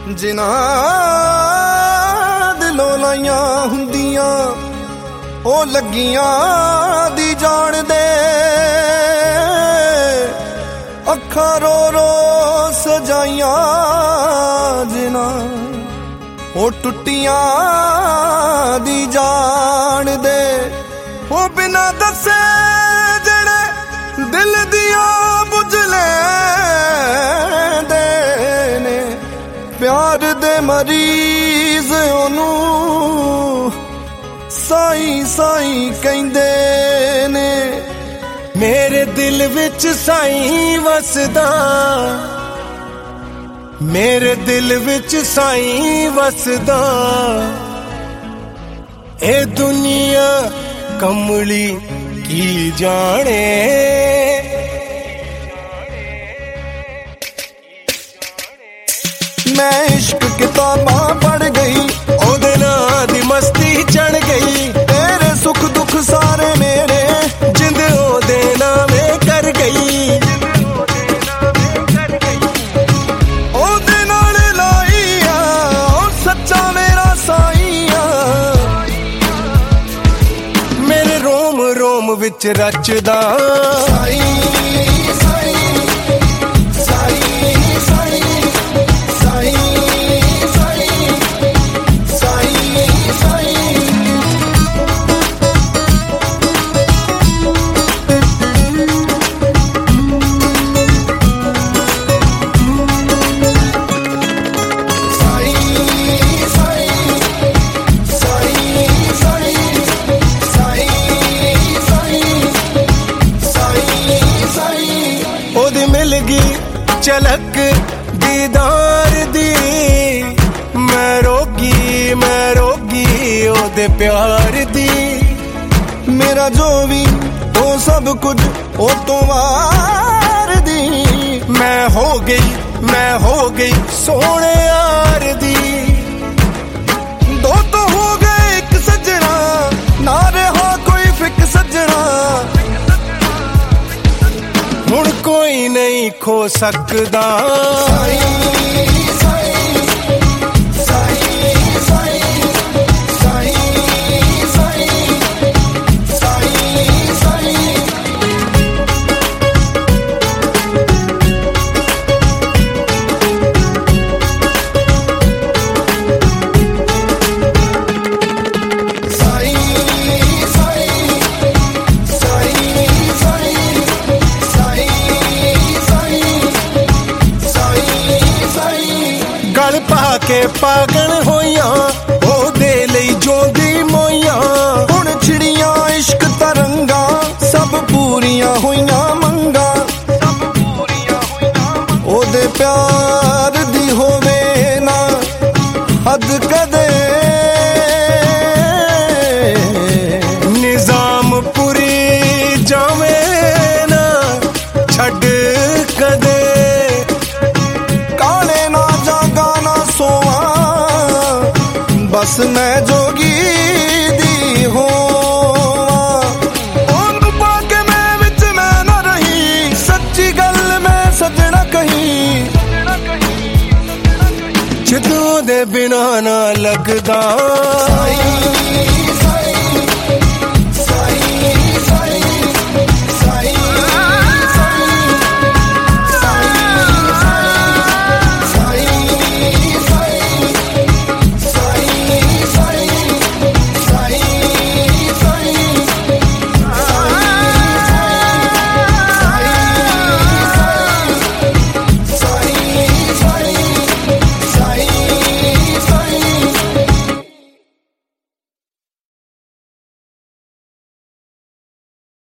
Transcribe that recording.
ਜਿਨ੍ਹਾਂ ਦਿਲੋਂ ਲਾਈਆਂ ਹੁੰਦੀਆਂ ਉਹ ਲੱਗੀਆਂ ਦੀ ਜਾਣਦੇ, ਅੱਖਾਂ ਰੋ ਰੋ ਸਜਾਈਆਂ ਜਿਨ੍ਹਾਂ ਉਹ ਟੁੱਟੀਆਂ ਦੀ ਜਾਣਦੇ। ਉਹ ਬਿਨਾਂ ਦੱਸੇ ਜਿਹੜੇ ਦਿਲ ਦੀਆਂ ਬੁਝ ਲੈਂਦੇ ਨੇ, ਪਿਆਰ ਦੇ ਮਰੀਜ਼ ਉਹਨੂੰ ਸਾਈ ਸਾਈ ਕਹਿੰਦੇ ਨੇ। ਮੇਰੇ ਦਿਲ ਵਿੱਚ ਸਾਈਂ ਵਸਦਾ, ਮੇਰੇ ਦਿਲ ਵਿੱਚ ਸਾਈਂ ਵਸਦਾ, ਇਹ ਦੁਨੀਆ ਕਮਲੀ ਕੀ ਜਾਣੇ। मैं इश्क किताबां पढ़ गई, ओदे नां दी मस्ती चढ़ गई, तेरे सुख दुख सारे मेरे जिंद ओदे नामे कर गई। ओदे नाल लाई आ ओ सच्चा मेरा साई आ, मेरे रोम रोम विच रचदा साई साई साई साई साई साई साई साई। ओदी मिल गई झलक दीदार दी, मैं रोगी ओदे प्यार दी। मेरा जो भी वो सब कुछ ओ तो वार दी, मैं हो गई सोने यार दी। दो तो हो गए एक सजना, ना रहा कोई फिक सजना, हुण कोई नहीं खो सकदा। गल पाके पागल होइया ओदे लई जोंदी मोइया, हुण छिड़ियां इश्क तरंगा सब पूरियां होइयां मंगा। ओदे प्यार दी होवे ना हद कदे, निजाम पूरी जावे ना छड़ कदे। बस मैं जोगी दी होवां, ओनू पाके मैं विच मैं ना रही, सच्ची गल मैं सजना कही। जदों दे बिना ना लगदा